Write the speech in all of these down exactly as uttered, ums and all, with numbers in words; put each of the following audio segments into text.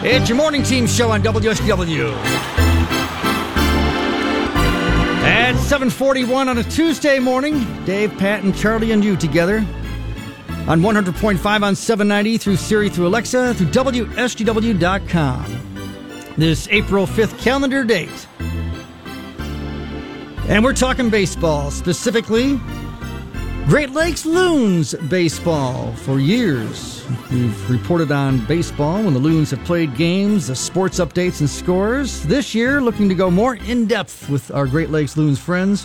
It's your morning team show on W S W. At seven forty-one on a Tuesday morning, Dave, Pat, and Charlie and you together on one hundred point five on seven ninety through Siri, through Alexa, through W S G W dot com. This April fifth calendar date. And we're talking baseball, specifically Great Lakes Loons baseball. For years, we've reported on baseball when the Loons have played games, the sports updates and scores. This year, looking to go more in-depth with our Great Lakes Loons friends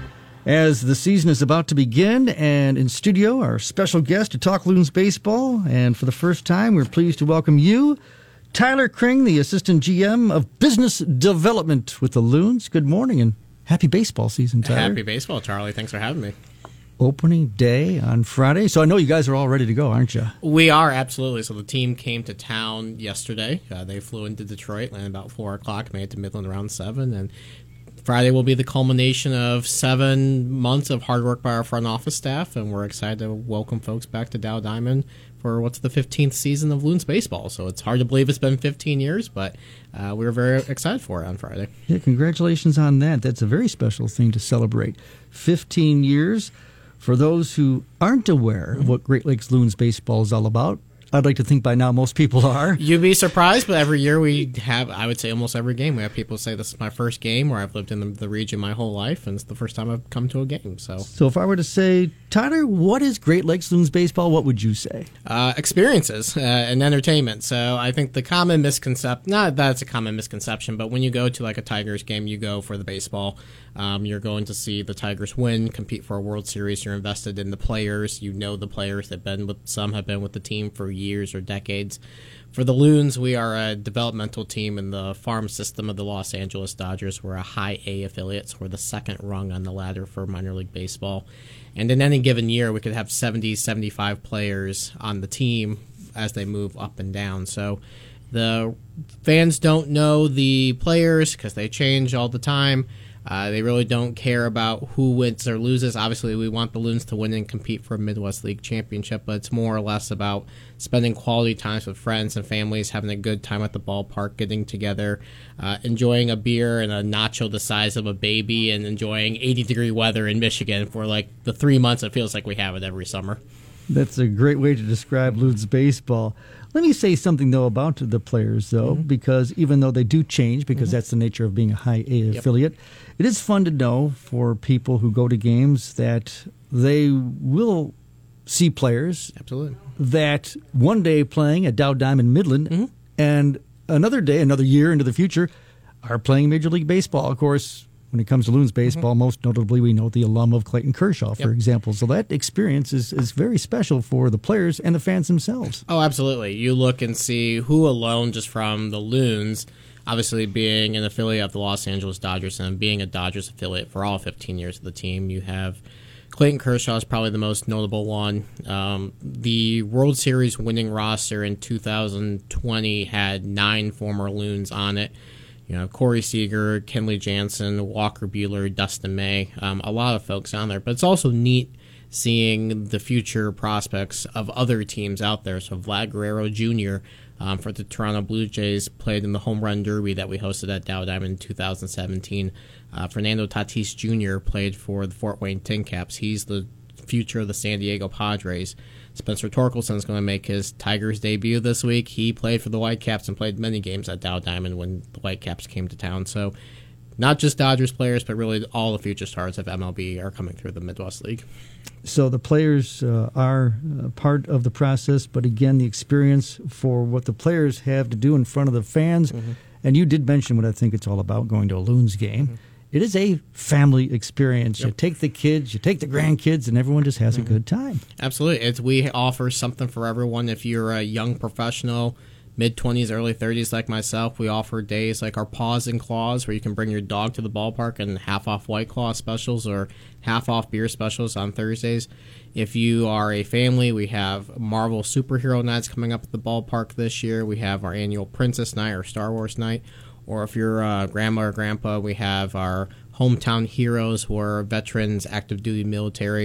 as the season is about to begin. And in studio, our special guest to talk Loons baseball. And for the first time, we're pleased to welcome you, Tyler Kring, the Assistant G M of Business Development with the Loons. Good morning and happy baseball season, Tyler. Happy baseball, Charlie. Thanks for having me. Opening day on Friday. So I know you guys are all ready to go, aren't you? We are, absolutely. So the team came to town yesterday. Uh, they flew into Detroit, landed about four o'clock, made it to Midland around seven. And Friday will be the culmination of seven months of hard work by our front office staff. And we're excited to welcome folks back to Dow Diamond for what's the fifteenth season of Loons baseball. So it's hard to believe it's been fifteen years, but uh, we were very excited for it on Friday. Yeah, congratulations on that. That's a very special thing to celebrate. fifteen years. For those who aren't aware of what Great Lakes Loons baseball is all about, I'd like to think by now most people are. You'd be surprised, but every year we have, I would say almost every game, we have people say this is my first game where I've lived in the, the region my whole life, and it's the first time I've come to a game. So so if I were to say, Tyler, what is Great Lakes Loons baseball, what would you say? Uh, experiences uh, and entertainment. So I think the common misconception, not that it's a common misconception, but when you go to like a Tigers game, you go for the baseball. Um, you're going to see the Tigers win, compete for a World Series. You're invested in the players. You know the players that been with, some have been with the team for years or decades. For the Loons, we are a developmental team in the farm system of the Los Angeles Dodgers. We're a high A affiliate, so we're the second rung on the ladder for minor league baseball. And in any given year, we could have seventy, seventy-five players on the team as they move up and down. So the fans don't know the players because they change all the time. Uh, they really don't care about who wins or loses. Obviously, we want the Loons to win and compete for a Midwest League championship, but it's more or less about spending quality times with friends and families, having a good time at the ballpark, getting together, uh, enjoying a beer and a nacho the size of a baby, and enjoying eighty-degree weather in Michigan for like the three months it feels like we have it every summer. That's a great way to describe Loons baseball. Let me say something, though, about the players, though, mm-hmm. because even though they do change, because mm-hmm. that's the nature of being a high A yep. affiliate, it is fun to know for people who go to games that they will see players Absolutely. that one day playing at Dow Diamond Midland mm-hmm. and another day, another year into the future, are playing Major League Baseball. Of course, when it comes to Loons baseball, mm-hmm. most notably we know the alum of Clayton Kershaw, for yep. example. So that experience is, is very special for the players and the fans themselves. Oh, absolutely. You look and see who alone just from the Loons, obviously being an affiliate of the Los Angeles Dodgers and being a Dodgers affiliate for all fifteen years of the team, you have Clayton Kershaw is probably the most notable one. Um, the World Series winning roster in two thousand twenty had nine former Loons on it. You know, Corey Seager, Kenley Jansen, Walker Buehler, Dustin May, um, a lot of folks on there. But it's also neat seeing the future prospects of other teams out there. So Vlad Guerrero Junior Um, for the Toronto Blue Jays played in the Home Run Derby that we hosted at Dow Diamond in two thousand seventeen. Uh, Fernando Tatis Junior played for the Fort Wayne Tin Caps. He's the future of the San Diego Padres. Spencer Torkelson is going to make his Tigers debut this week. He played for the Whitecaps and played many games at Dow Diamond when the Whitecaps came to town. So not just Dodgers players, but really all the future stars of M L B are coming through the Midwest League. So the players uh, are uh, part of the process, but again, the experience for what the players have to do in front of the fans. Mm-hmm. And you did mention what I think it's all about, going to a Loons game. Mm-hmm. It is a family experience. Yep. You take the kids, you take the grandkids, and everyone just has mm-hmm. a good time. Absolutely. It's, we offer something for everyone. If you're a young professional, mid-twenties, early thirties like myself, we offer days like our Paws and Claws where you can bring your dog to the ballpark and half-off White Claw specials or half-off beer specials on Thursdays. If you are a family, we have Marvel Superhero Nights coming up at the ballpark this year. We have our annual Princess Night or Star Wars Night. Or if you're uh, grandma or grandpa, we have our Hometown Heroes, who are veterans, active duty military,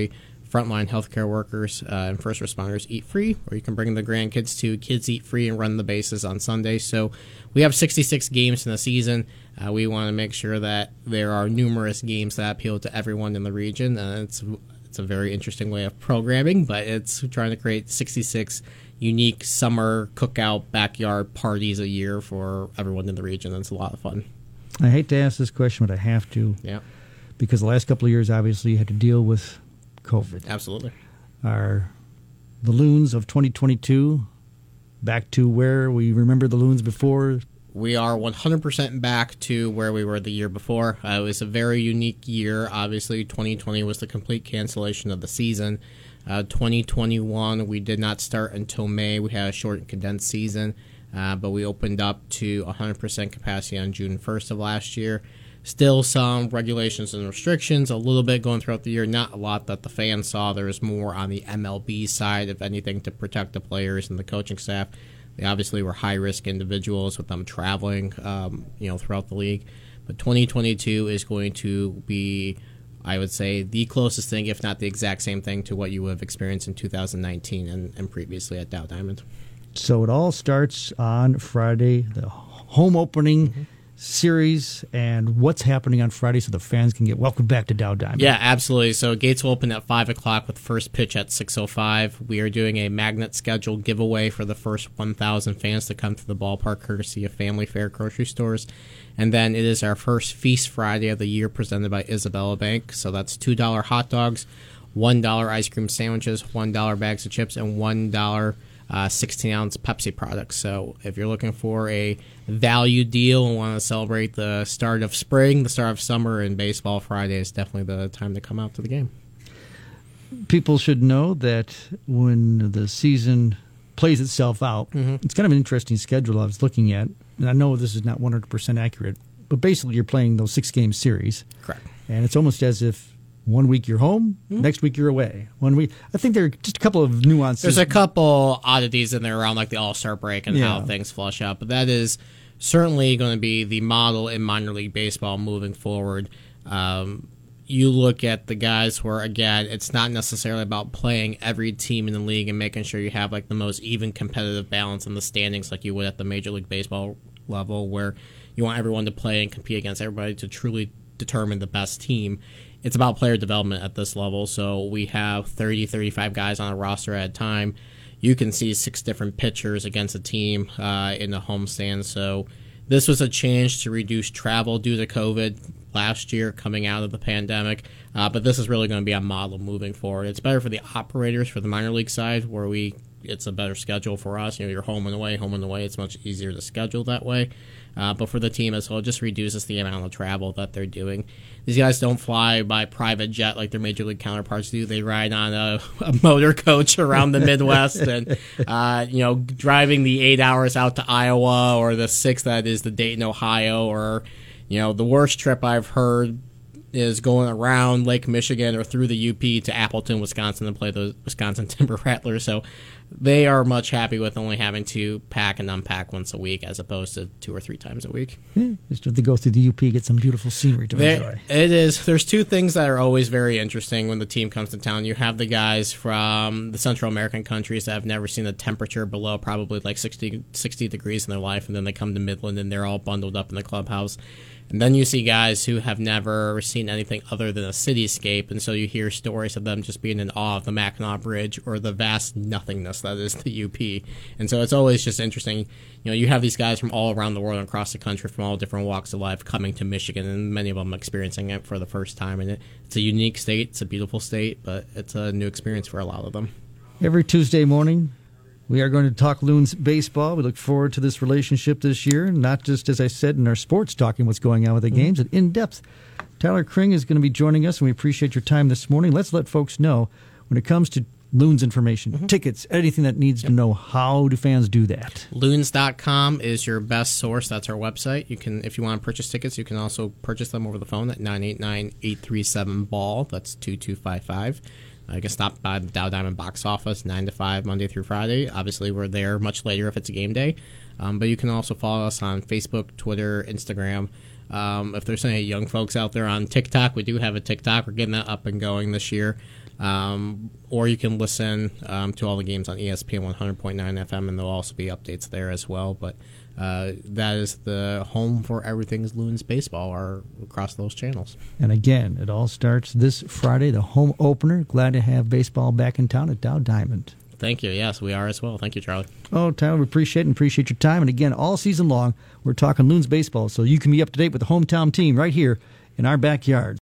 frontline healthcare workers uh, and first responders eat free, or you can bring the grandkids to Kids Eat Free and run the bases on Sunday. So we have sixty-six games in the season. Uh, we want to make sure that there are numerous games that appeal to everyone in the region. Uh, it's it's a very interesting way of programming, but it's trying to create sixty-six unique summer cookout backyard parties a year for everyone in the region. It's a lot of fun. I hate to ask this question, but I have to. Yeah. Because the last couple of years, obviously, you had to deal with COVID. Absolutely. Are the Loons of twenty twenty-two back to where we remember the Loons before? We are one hundred percent back to where we were the year before. Uh, it was a very unique year. Obviously, twenty twenty was the complete cancellation of the season. Uh, twenty twenty-one, we did not start until May. We had a short and condensed season, uh, but we opened up to one hundred percent capacity on June first of last year. Still some regulations and restrictions, a little bit going throughout the year, not a lot that the fans saw. There was more on the M L B side, if anything, to protect the players and the coaching staff. They obviously were high-risk individuals with them traveling, um, you know, throughout the league. But twenty twenty-two is going to be, I would say, the closest thing, if not the exact same thing, to what you would have experienced in two thousand nineteen and, and previously at Dow Diamond. So it all starts on Friday, the home opening mm-hmm. series, and what's happening on Friday so the fans can get welcomed back to Dow Diamond. Yeah, absolutely. So gates will open at five o'clock with first pitch at six oh five. We are doing a magnet schedule giveaway for the first one thousand fans to come to the ballpark, courtesy of Family Fare grocery stores. And then it is our first Feast Friday of the year presented by Isabella Bank. So that's two dollar hot dogs, one dollar ice cream sandwiches, one dollar bags of chips, and one dollar Uh, sixteen ounce Pepsi products. So if you're looking for a value deal and want to celebrate the start of spring, the start of summer in baseball, Friday is definitely the time to come out to the game. People should know that when the season plays itself out, mm-hmm. it's kind of an interesting schedule I was looking at. And I know this is not one hundred percent accurate, but basically you're playing those six-game series. Correct. And it's almost as if one week you're home, mm-hmm. next week you're away. One week, I think there are just a couple of nuances. There's a couple oddities in there around like the All-Star break and yeah. how things flush out, but that is certainly going to be the model in minor league baseball moving forward. Um, you look at the guys where, again, it's not necessarily about playing every team in the league and making sure you have like the most even competitive balance in the standings like you would at the Major League Baseball level, where you want everyone to play and compete against everybody to truly determine the best team. It's about player development at this level. So we have thirty, thirty-five guys on a roster at a time. You can see six different pitchers against a team uh, in the homestand. So this was a change to reduce travel due to COVID last year coming out of the pandemic. Uh, but this is really going to be a model moving forward. It's better for the operators for the minor league side, where we it's a better schedule for us. You know, you're home and away, home and away. It's much easier to schedule that way. Uh, but for the team as well, it just reduces the amount of travel that they're doing. These guys don't fly by private jet like their major league counterparts do. They ride on a, a motor coach around the Midwest and, uh, you know, driving the eight hours out to Iowa, or the six that is the Dayton, Ohio, or, you know, the worst trip I've heard is going around Lake Michigan or through the U P to Appleton, Wisconsin, and play the Wisconsin Timber Rattlers. So they are much happy with only having to pack and unpack once a week as opposed to two or three times a week. Yeah, just have to go through the U P, get some beautiful scenery to there, enjoy. It is. There's two things that are always very interesting when the team comes to town. You have the guys from the Central American countries that have never seen a temperature below probably like sixty, sixty degrees in their life, and then they come to Midland and they're all bundled up in the clubhouse. And then you see guys who have never seen anything other than a cityscape, and so you hear stories of them just being in awe of the Mackinac Bridge or the vast nothingness that is the U P. And so it's always just interesting. You know, you have these guys from all around the world and across the country from all different walks of life coming to Michigan, and many of them experiencing it for the first time. And it, it's a unique state. It's a beautiful state, but it's a new experience for a lot of them. Every Tuesday morning, we are going to talk Loons baseball. We look forward to this relationship this year, not just, as I said, in our sports, talking what's going on with the mm-hmm. games, but in depth. Tyler Kring is going to be joining us, and we appreciate your time this morning. Let's let folks know, when it comes to Loons information, mm-hmm. tickets, anything that needs yep. to know, how do fans do that? Loons dot com is your best source. That's our website. You can, if you want to purchase tickets, you can also purchase them over the phone at nine eight nine, eight three seven, B A L L. That's two two five five. Uh, you can stop by the Dow Diamond box office nine to five, Monday through Friday. Obviously, we're there much later if it's a game day. Um, but you can also follow us on Facebook, Twitter, Instagram. Um, if there's any young folks out there on TikTok, we do have a TikTok. We're getting that up and going this year. Um, or you can listen um, to all the games on E S P N one hundred point nine F M, and there'll also be updates there as well. But uh, that is the home for everything's Loons baseball, or across those channels. And again, it all starts this Friday, the home opener. Glad to have baseball back in town at Dow Diamond. Thank you. Yes, we are as well. Thank you, Charlie. Oh, Tyler, we appreciate it and appreciate your time. And again, all season long, we're talking Loons baseball, so you can be up to date with the hometown team right here in our backyard.